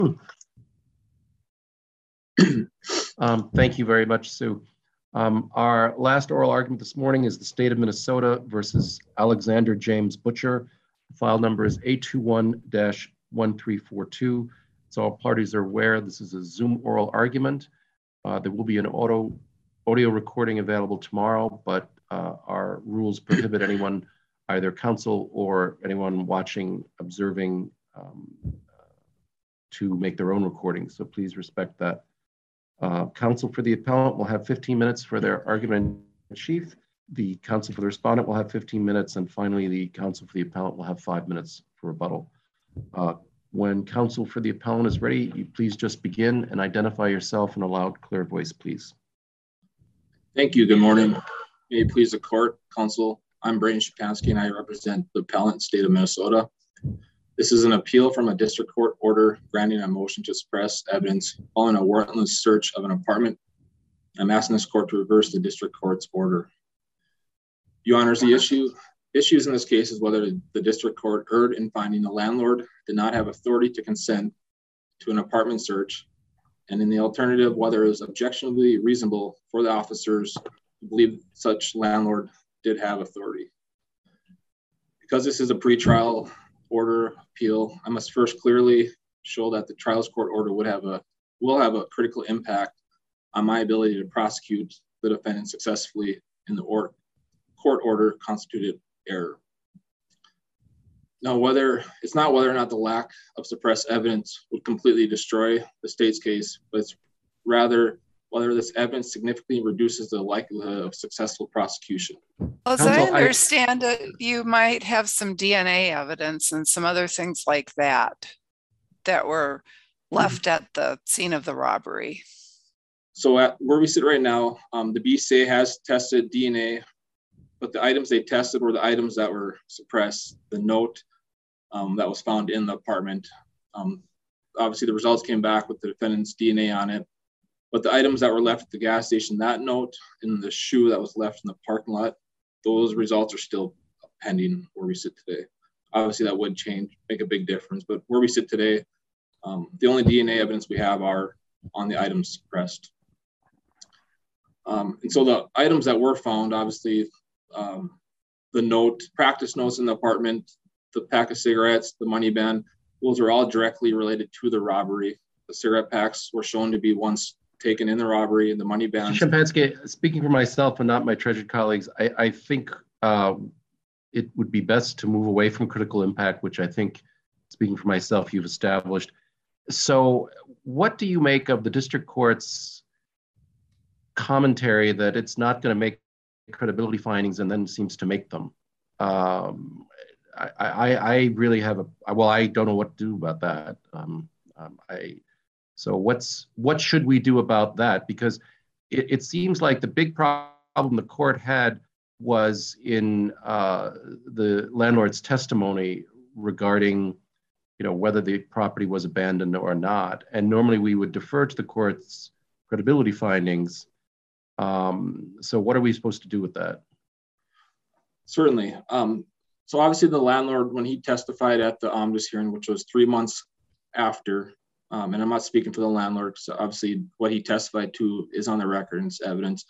Thank you very much, Sue. Our last oral argument this morning is the state of Minnesota versus Alexander James Butcher. File number is A21-1342. So all parties are aware this is a Zoom oral argument. There will be an audio recording available tomorrow, but our rules prohibit anyone, either counsel or anyone watching, observing, to make their own recordings. So please respect that. Counsel for the appellant will have 15 minutes for their argument in chief. The counsel for the respondent will have 15 minutes. And finally, the counsel for the appellant will have 5 minutes for rebuttal. When counsel for the appellant is ready, you please just begin and identify yourself in a loud, clear voice, please. Thank you. Good morning. May it please the court, counsel. I'm Brayden Szczepanski and I represent the appellant, state of Minnesota. This is an appeal from a district court order granting a motion to suppress evidence following a warrantless search of an apartment. I'm asking this court to reverse the district court's order. Your Honors, the issues in this case is whether the district court erred in finding the landlord did not have authority to consent to an apartment search, and in the alternative, whether it was objectionably reasonable for the officers to believe such landlord did have authority. Because this is a pretrial order appeal, I must first clearly show that the trials court order will have a critical impact on my ability to prosecute the defendant successfully in the court order constituted error. Now, it's not whether or not the lack of suppressed evidence would completely destroy the state's case, but it's rather whether this evidence significantly reduces the likelihood of successful prosecution. As I understand it, you might have some DNA evidence and some other things like that were left at the scene of the robbery. So at where we sit right now, the BCA has tested DNA, but the items they tested were the items that were suppressed. The note that was found in the apartment. Obviously, the results came back with the defendant's DNA on it. But the items that were left at the gas station, that note and the shoe that was left in the parking lot, those results are still pending where we sit today. Obviously, that would make a big difference. But where we sit today, the only DNA evidence we have are on the items suppressed. And so the items that were found, obviously, the practice notes in the apartment, the pack of cigarettes, the money band, those are all directly related to the robbery. The cigarette packs were shown to be ones taken in the robbery, and the money band. Szczepanski, speaking for myself and not my treasured colleagues, I think it would be best to move away from critical impact, which I think, speaking for myself, you've established. So what do you make of the district court's commentary that it's not going to make credibility findings and then seems to make them? I really have I don't know what to do about that. So what should we do about that? Because it seems like the big problem the court had was in the landlord's testimony regarding, whether the property was abandoned or not. And normally we would defer to the court's credibility findings. So what are we supposed to do with that? Certainly. So obviously the landlord, when he testified at the omnibus hearing, which was 3 months after, and I'm not speaking for the landlord, so obviously what he testified to is on the record and it's evidence.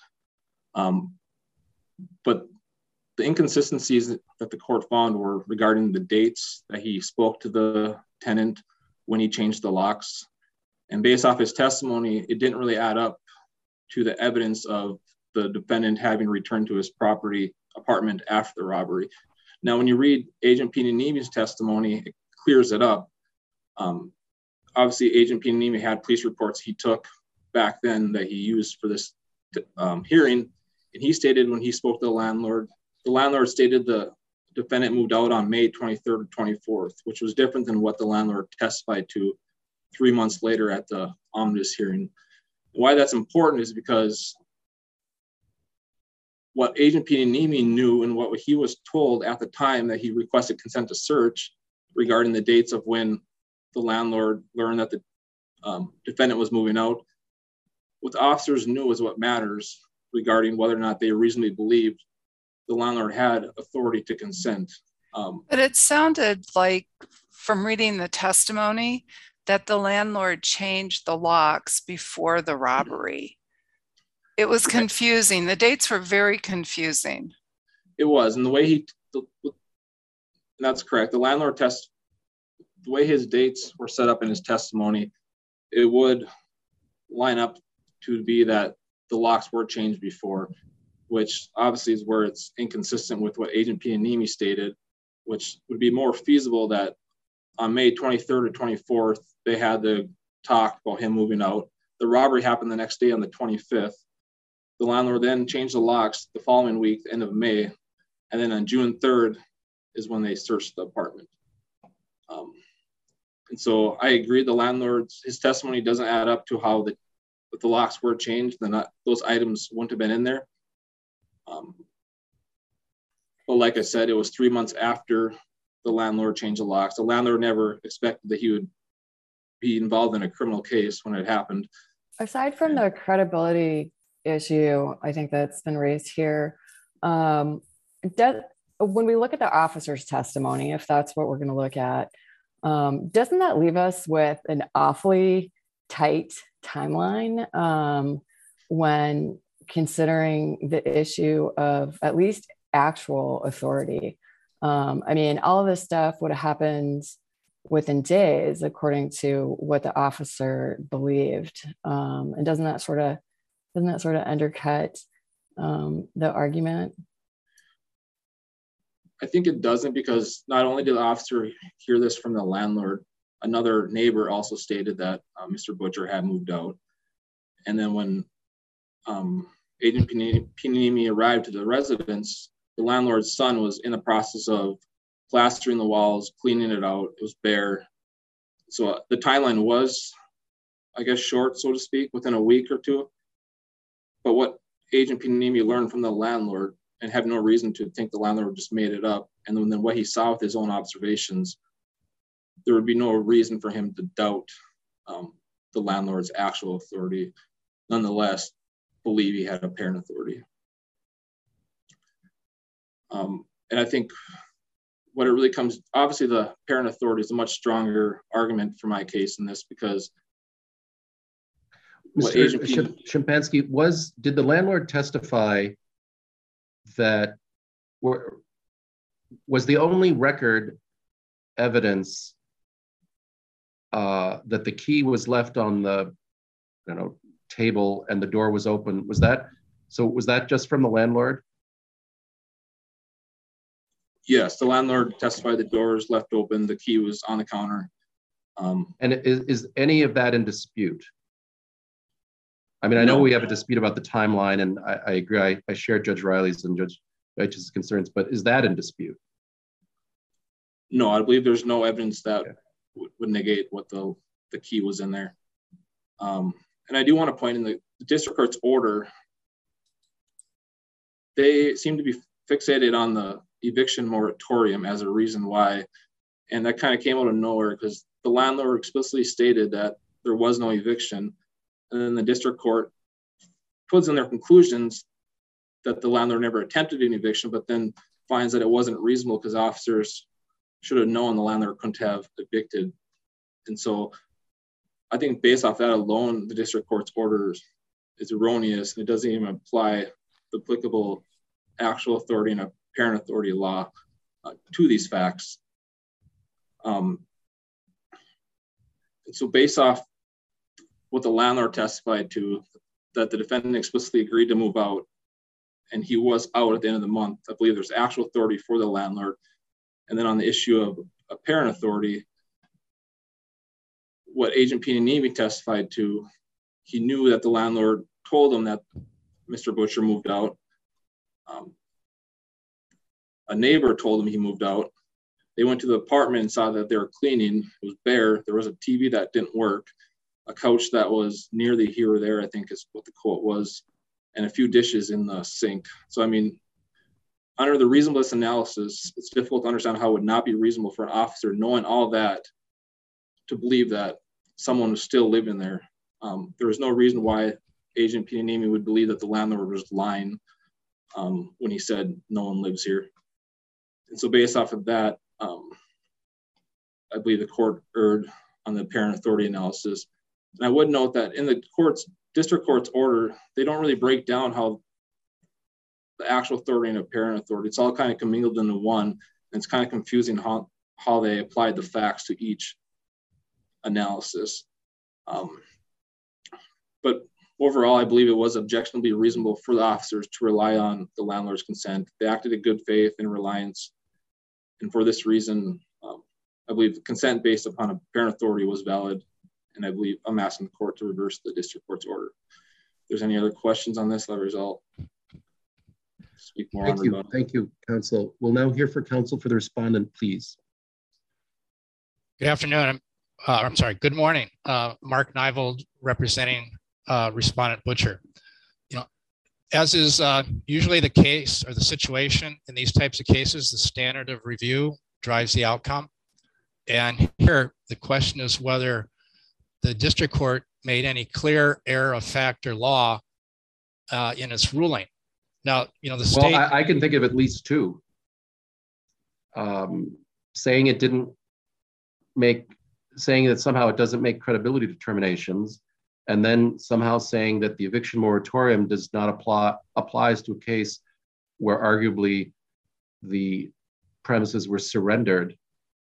But the inconsistencies that the court found were regarding the dates that he spoke to the tenant when he changed the locks. And based off his testimony, it didn't really add up to the evidence of the defendant having returned to his apartment after the robbery. Now, when you read Agent Pinanimi's testimony, it clears it up. Obviously, Agent Pinanimi had police reports he took back then that he used for this hearing. And he stated when he spoke to the landlord stated the defendant moved out on May 23rd or 24th, which was different than what the landlord testified to 3 months later at the omnibus hearing. Why that's important is because what Agent Pinanimi knew and what he was told at the time that he requested consent to search regarding the dates of when the landlord learned that the defendant was moving out, what the officers knew is what matters regarding whether or not they reasonably believed the landlord had authority to consent. But it sounded like, from reading the testimony, that the landlord changed the locks before the robbery. It was confusing. The dates were very confusing. It was, and the way that's correct. The landlord the way his dates were set up in his testimony, it would line up to be that the locks were changed before, which obviously is where it's inconsistent with what Agent Pianimi stated, which would be more feasible that on May 23rd or 24th, they had the talk about him moving out. The robbery happened the next day on the 25th. The landlord then changed the locks the following week, the end of May, and then on June 3rd is when they searched the apartment. And so I agree, the landlord's, his testimony doesn't add up to how if the locks were changed, then those items wouldn't have been in there. But like I said, it was 3 months after the landlord changed the locks. The landlord never expected that he would be involved in a criminal case when it happened. Aside from the credibility issue, I think that's been raised here, when we look at the officer's testimony, if that's what we're going to look at, doesn't that leave us with an awfully tight timeline when considering the issue of at least actual authority? I mean, all of this stuff would have happened within days, according to what the officer believed. And doesn't that sort of undercut the argument? I think it doesn't, because not only did the officer hear this from the landlord, another neighbor also stated that Mr. Butcher had moved out. And then when Agent Pianimi arrived to the residence, the landlord's son was in the process of plastering the walls, cleaning it out. It was bare. So the timeline was, I guess, short, so to speak, within a week or two. But what Agent Pianimi learned from the landlord, and have no reason to think the landlord just made it up, and then what he saw with his own observations, there would be no reason for him to doubt the landlord's actual authority. Nonetheless, believe he had apparent authority. And I think what it really comes, obviously the apparent authority is a much stronger argument for my case in this, because Mr. Szymanski, did the landlord testify that was the only record evidence that the key was left on the table and the door was open? Was that just from the landlord? Yes, the landlord testified the door was left open, the key was on the counter. And is any of that in dispute? I mean, I know we have a dispute about the timeline, and I agree. I share Judge Riley's and Judge Deitch's concerns, but is that in dispute? No, I believe there's no evidence that would negate what the key was in there. And I do want to point in the district court's order, they seem to be fixated on the eviction moratorium as a reason why. And that kind of came out of nowhere, because the landlord explicitly stated that there was no eviction. And then the district court puts in their conclusions that the landlord never attempted an eviction, but then finds that it wasn't reasonable because officers should have known the landlord couldn't have evicted. And so I think based off that alone, the district court's order is erroneous. It doesn't even apply the applicable actual authority and apparent authority law to these facts. And so based off what the landlord testified to, that the defendant explicitly agreed to move out, and he was out at the end of the month, I believe there's actual authority for the landlord. And then on the issue of apparent authority, what Agent Pianimi testified to, he knew that the landlord told him that Mr. Butcher moved out. A neighbor told him he moved out. They went to the apartment and saw that they were cleaning. It was bare. There was a TV that didn't work, a couch that was nearly here or there, I think is what the quote was, and a few dishes in the sink. So, I mean, under the reasonableness analysis, it's difficult to understand how it would not be reasonable for an officer, knowing all that, to believe that someone was still living there. There was no reason why Agent Pianimi would believe that the landlord was lying when he said no one lives here. And so based off of that, I believe the court erred on the apparent authority analysis. And I would note that in the district court's order, they don't really break down how the actual authority and apparent authority, it's all kind of commingled into one. And it's kind of confusing how they applied the facts to each analysis. But overall, I believe it was objectionably reasonable for the officers to rely on the landlord's consent. They acted in good faith and reliance. And for this reason, I believe consent based upon apparent authority was valid. And I believe I'm asking the court to reverse the district court's order. If there's any other questions on this, I'll speak more on rebuttal. Thank you, counsel. We'll now hear from counsel for the respondent, please. Good afternoon. Good morning. Mark Neivold representing respondent Butcher. As is usually the case or the situation in these types of cases, the standard of review drives the outcome. And here, the question is whether the district court made any clear error of fact or law in its ruling. Now, the state— Well, I can think of at least two. Saying that somehow it doesn't make credibility determinations, and then somehow saying that the eviction moratorium does not applies to a case where arguably the premises were surrendered.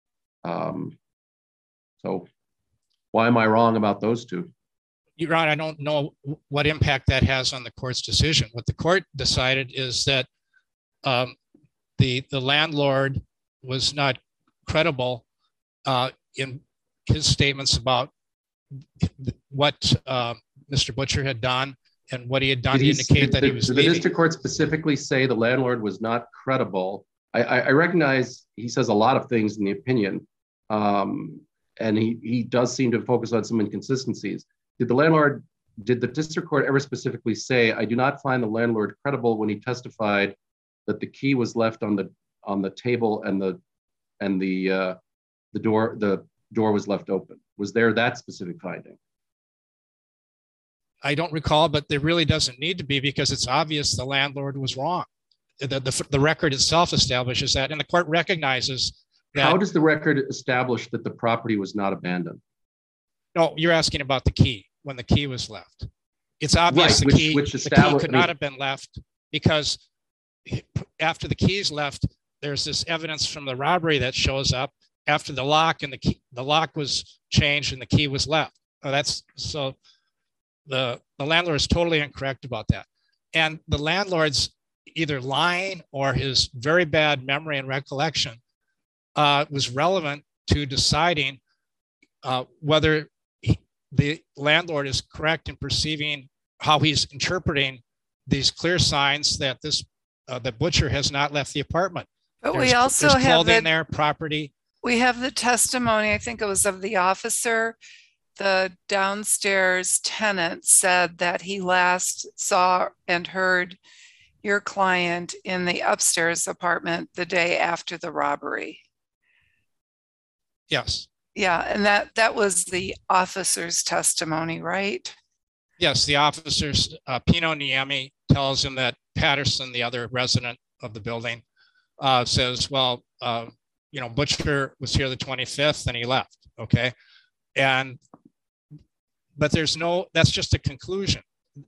So why am I wrong about those two? You're right. I don't know what impact that has on the court's decision. What the court decided is that the landlord was not credible in his statements about what Mr. Butcher had done and what he had done to indicate that he was leaving. Did the district court specifically say the landlord was not credible? I recognize he says a lot of things in the opinion, and he does seem to focus on some inconsistencies. Did the district court ever specifically say, I do not find the landlord credible when he testified that the key was left on the table and the door was left open? Was there that specific finding? I don't recall, but there really doesn't need to be, because it's obvious the landlord was wrong. The record itself establishes that, and the court recognizes that. How does the record establish that the property was not abandoned? No, you're asking about the key, when the key was left. It's obvious right, the key could not have been left, because after the keys left, there's this evidence from the robbery that shows up after the lock, and the lock was changed and the key was left. So the landlord is totally incorrect about that. And the landlord's either lying or his very bad memory and recollection was relevant to deciding whether the landlord is correct in perceiving how he's interpreting these clear signs that the Butcher has not left the apartment. But we also have clothing there, property. We have the testimony, I think it was of the officer. The downstairs tenant said that he last saw and heard your client in the upstairs apartment the day after the robbery. Yes. Yeah, and that was the officer's testimony, right? Yes, the officer's, Pino Niemi tells him that Patterson, the other resident of the building, says, well, Butcher was here the 25th and he left, okay? But that's just a conclusion.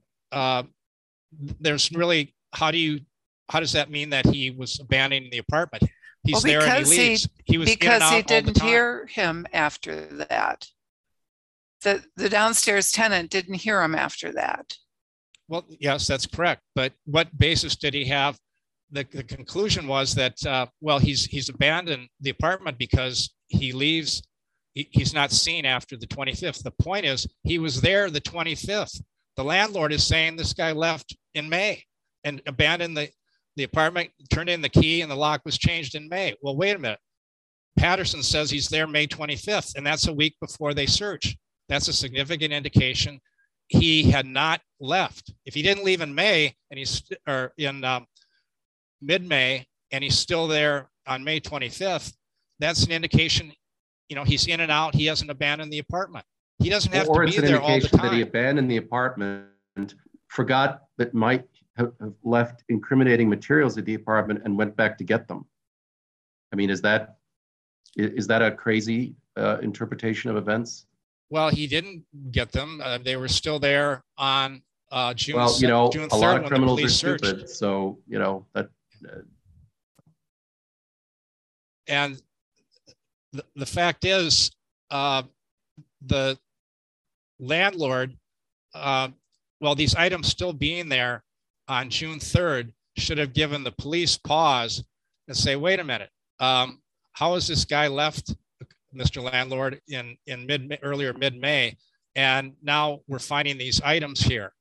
There's really, how does that mean that he was abandoning the apartment? He's there and he leaves. He was because he didn't hear him after that. The downstairs tenant didn't hear him after that. Well, yes, that's correct. But what basis did he have? The conclusion was that, he's abandoned the apartment because he leaves. He's not seen after the 25th. The point is, he was there the 25th. The landlord is saying this guy left in May and abandoned the apartment, turned in the key, and the lock was changed in May. Well, wait a minute. Patterson says he's there May 25th, and that's a week before they search. That's a significant indication he had not left. If he didn't leave in May or in mid-May, and he's still there on May 25th, that's an indication, he's in and out. He hasn't abandoned the apartment. He doesn't have to be there all the time. That he abandoned the apartment, forgot that might have left incriminating materials at the apartment and went back to get them. I mean, is that a crazy interpretation of events? Well, he didn't get them. They were still there on June. Well, June 3rd, a lot of criminals are searched. stupid, so that. And the fact is, the landlord, well, these items still being there on June 3rd should have given the police pause and say, wait a minute, how is this guy left, Mr. Landlord, in earlier mid-May, and now we're finding these items here.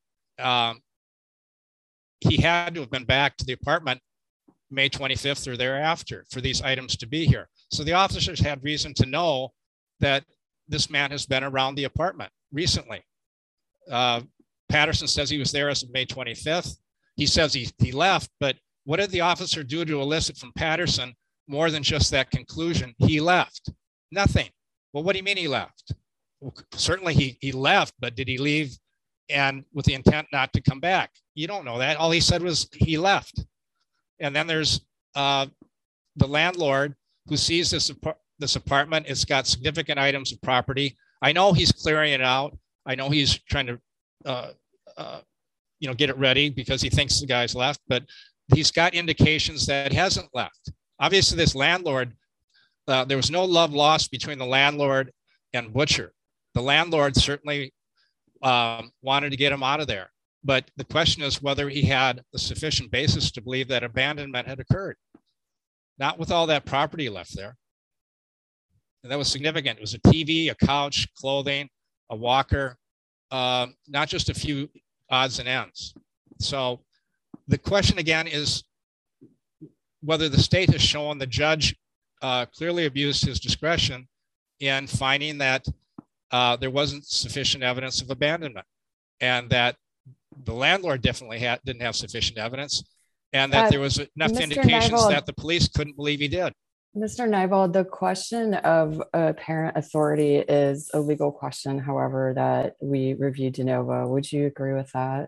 He had to have been back to the apartment May 25th or thereafter for these items to be here. So the officers had reason to know that this man has been around the apartment recently. Patterson says he was there as of May 25th. He says he left, but what did the officer do to elicit from Patterson more than just that conclusion? He left. Nothing. Well, what do you mean he left? Well, certainly he left, but did he leave and with the intent not to come back? You don't know that. All he said was he left. And then there's the landlord who sees this apartment. It's got significant items of property. I know he's clearing it out. I know he's trying to get it ready because he thinks the guy's left, but he's got indications that hasn't left. Obviously, this landlord, there was no love lost between the landlord and Butcher. The landlord certainly wanted to get him out of there. But the question is whether he had a sufficient basis to believe that abandonment had occurred. Not with all that property left there. And that was significant. It was a TV, a couch, clothing, a walker, not just a few odds and ends. So the question again is whether the state has shown the judge clearly abused his discretion in finding that there wasn't sufficient evidence of abandonment, and that the landlord definitely didn't have sufficient evidence, and that there was enough Mr. indications Neibold, that the police couldn't believe he did. Mr. Neibold, the question of apparent authority is a legal question, however, that we reviewed de novo. Would you agree with that?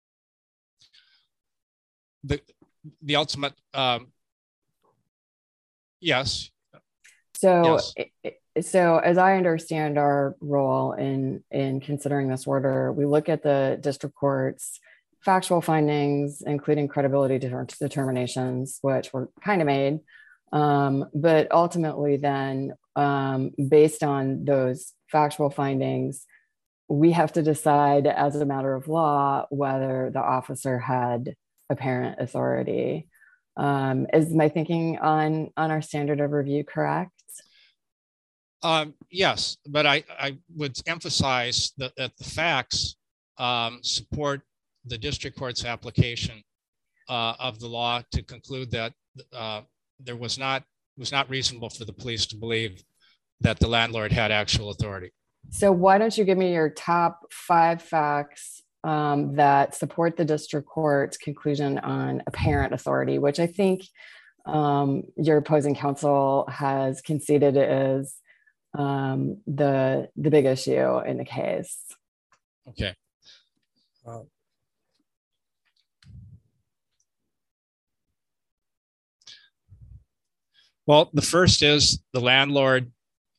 The ultimate, yes. So, yes. So as I understand our role in considering this order, we look at the district court's factual findings, including credibility determinations, which were kind of made, but ultimately then, based on those factual findings, we have to decide as a matter of law whether the officer had apparent authority. Is my thinking on our standard of review correct? Yes, but I would emphasize that the facts support the district court's application of the law to conclude that there was not reasonable for the police to believe that the landlord had actual authority. So why don't you give me your top 5 facts that support the district court's conclusion on apparent authority, which I think your opposing counsel has conceded is the big issue in the case. Okay. Well, the first is the landlord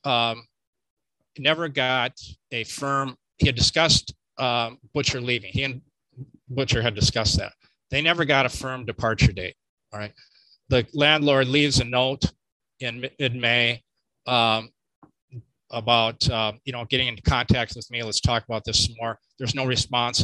never got a firm. He had discussed Butcher leaving. He and Butcher had discussed that. They never got a firm departure date. All right. The landlord leaves a note in mid-May about getting into contact with me. Let's talk about this some more. There's no response.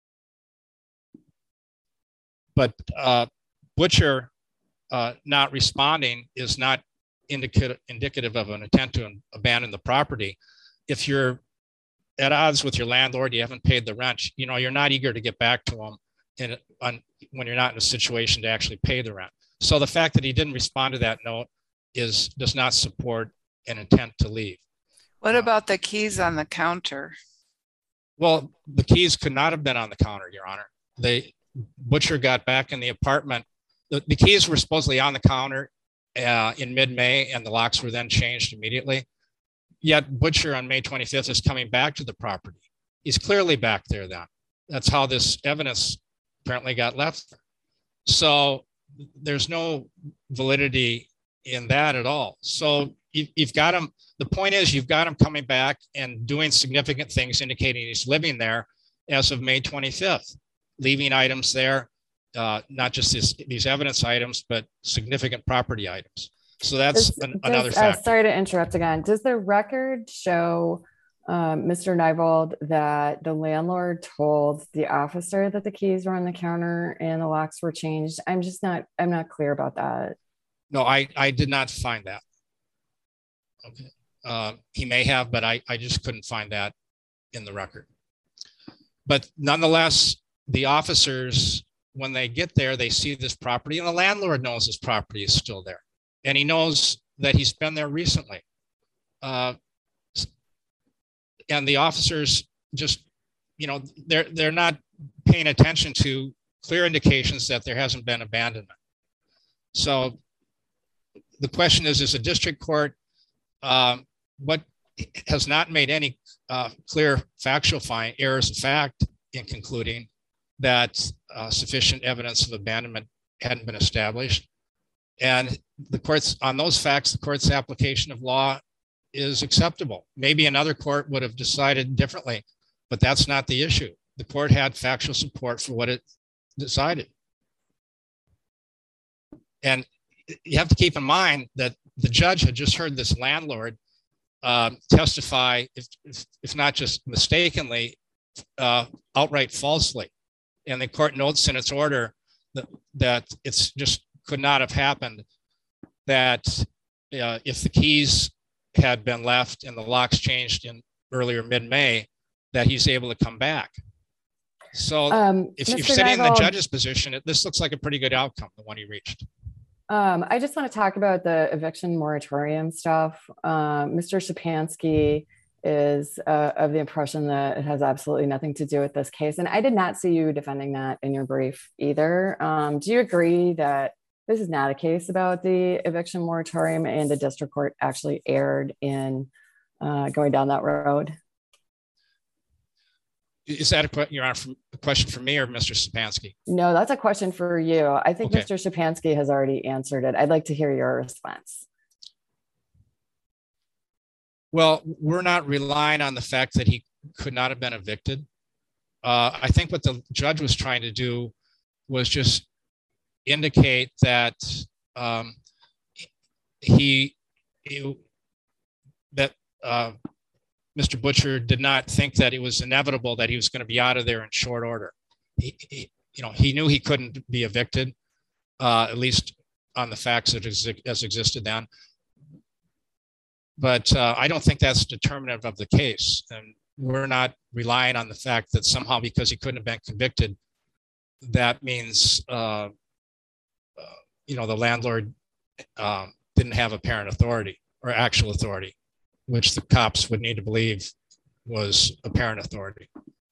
But Butcher not responding is not indicative of an intent to abandon the property. If you're at odds with your landlord, you haven't paid the rent, you're not eager to get back to him when you're not in a situation to actually pay the rent. So the fact that he didn't respond to that note does not support an intent to leave. What about the keys on the counter? Well, the keys could not have been on the counter, Your Honor. Butcher got back in the apartment. The keys were supposedly on the counter in mid-May, and the locks were then changed immediately. Yet Butcher on May 25th is coming back to the property. He's clearly back there then. That's how this evidence apparently got left. So there's no validity in that at all. So you've got him. The point is, you've got him coming back and doing significant things indicating he's living there as of May 25th, leaving items there, not just these evidence items, but significant property items. So that's another factor. Sorry to interrupt again. Does the record show, Mr. Neibold, that the landlord told the officer that the keys were on the counter and the locks were changed? I'm not clear about that. No, I did not find that. Okay. He may have, but I just couldn't find that in the record. But nonetheless, the officers, when they get there, they see this property, and the landlord knows this property is still there. And he knows that he's been there recently. And the officers just, they're not paying attention to clear indications that there hasn't been abandonment. So the question is a district court, what has not made any clear factual errors of fact in concluding that sufficient evidence of abandonment hadn't been established. And the courts, on those facts, the court's application of law is acceptable. Maybe another court would have decided differently, but that's not the issue. The court had factual support for what it decided. And you have to keep in mind that the judge had just heard this landlord testify, if not just mistakenly, outright falsely. And the court notes in its order that it's just could not have happened, that if the keys had been left and the locks changed in earlier mid-May, that he's able to come back. So if you're sitting in the judge's position, this looks like a pretty good outcome, the one he reached. I just want to talk about the eviction moratorium stuff. Mr. Szczepanski is of the impression that it has absolutely nothing to do with this case. And I did not see you defending that in your brief either. Do you agree that this is not a case about the eviction moratorium and the district court actually erred in going down that road? Is that a question for me or Mr. Szczepanski? No, that's a question for you. I think okay. Mr. Szczepanski has already answered it. I'd like to hear your response. Well, we're not relying on the fact that he could not have been evicted. I think what the judge was trying to do was just indicate that Mr. Butcher did not think that it was inevitable that he was going to be out of there in short order. He knew he couldn't be evicted, at least on the facts that as existed then. But I don't think that's determinative of the case. And we're not relying on the fact that somehow because he couldn't have been convicted, that means, the landlord didn't have apparent authority or actual authority, which the cops would need to believe was apparent authority.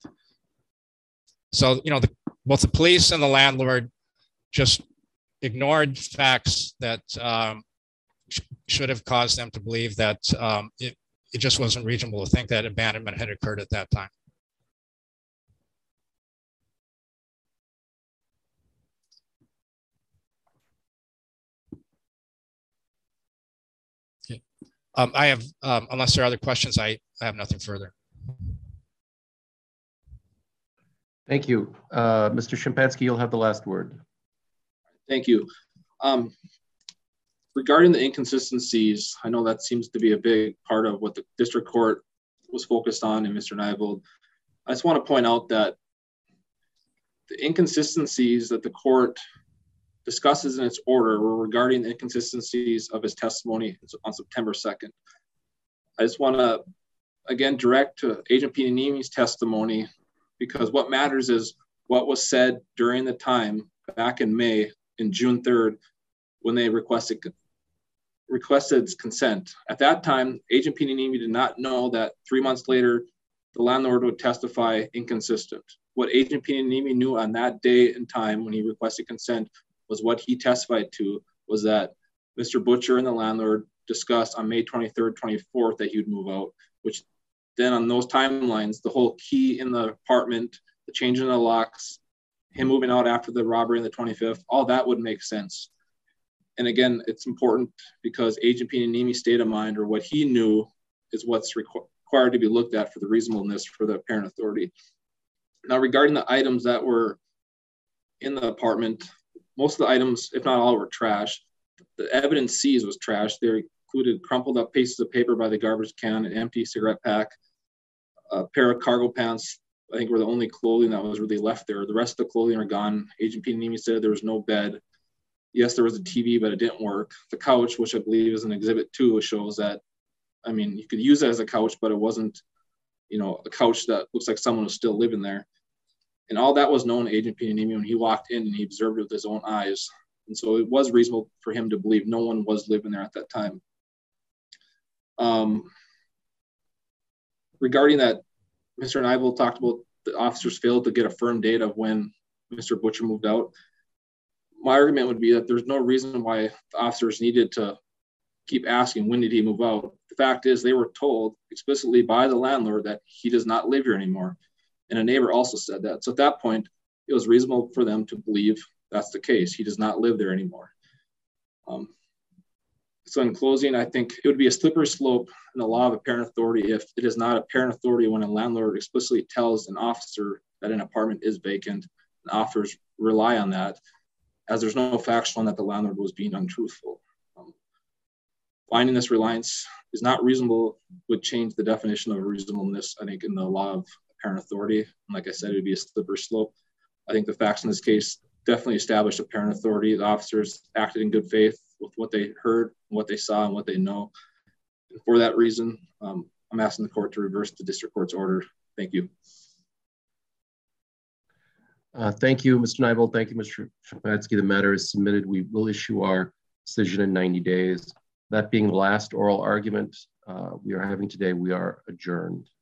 So, both the police and the landlord just ignored facts that should have caused them to believe that it just wasn't reasonable to think that abandonment had occurred at that time. I have, unless there are other questions, I have nothing further. Thank you. Mr. Szczepanski, you'll have the last word. Thank you. Regarding the inconsistencies, I know that seems to be a big part of what the district court was focused on in Mr. Neibold. I just want to point out that the inconsistencies that the court discusses in its order were regarding the inconsistencies of his testimony on September 2nd. I just want to, again, direct to Agent Pianini's testimony, because what matters is what was said during the time back in May, in June 3rd, when they requested consent. At that time, Agent Pianini did not know that 3 months later, the landlord would testify inconsistent. What Agent Pianini knew on that day and time when he requested consent was what he testified to was that Mr. Butcher and the landlord discussed on May 23rd, 24th that he would move out, which then on those timelines, the whole key in the apartment, the change in the locks, him moving out after the robbery on the 25th, all that would make sense. And again, it's important because Agent Pianini's state of mind, or what he knew, is what's required to be looked at for the reasonableness for the apparent authority. Now, regarding the items that were in the apartment, most of the items, if not all, were trash. The evidence seized was trash. They included crumpled up pieces of paper by the garbage can, an empty cigarette pack, a pair of cargo pants, I think were the only clothing that was really left there. The rest of the clothing are gone. Agent Pianini said there was no bed. Yes, there was a TV, but it didn't work. The couch, which I believe is in Exhibit 2, shows that, I mean, you could use it as a couch, but it wasn't, you know, a couch that looks like someone was still living there. And all that was known to Agent Pianini when he walked in and he observed it with his own eyes. And so it was reasonable for him to believe no one was living there at that time. Regarding that, Mr. Nybel talked about the officers failed to get a firm date of when Mr. Butcher moved out. My argument would be that there's no reason why the officers needed to keep asking, when did he move out? The fact is they were told explicitly by the landlord that he does not live here anymore. And a neighbor also said that. So at that point, it was reasonable for them to believe that's the case. He does not live there anymore. So in closing, I think it would be a slippery slope in the law of apparent authority if it is not apparent authority when a landlord explicitly tells an officer that an apartment is vacant, and officers rely on that, as there's no facts showing that the landlord was being untruthful. Finding this reliance is not reasonable would change the definition of reasonableness, I think, in the law of apparent authority. And like I said, it would be a slippery slope. I think the facts in this case definitely established apparent authority. The officers acted in good faith with what they heard, what they saw, and what they know. And for that reason, I'm asking the court to reverse the district court's order. Thank you. Thank you, Mr. Nybel. Thank you, Mr. Szczepanski. The matter is submitted. We will issue our decision in 90 days. That being the last oral argument we are having today, we are adjourned.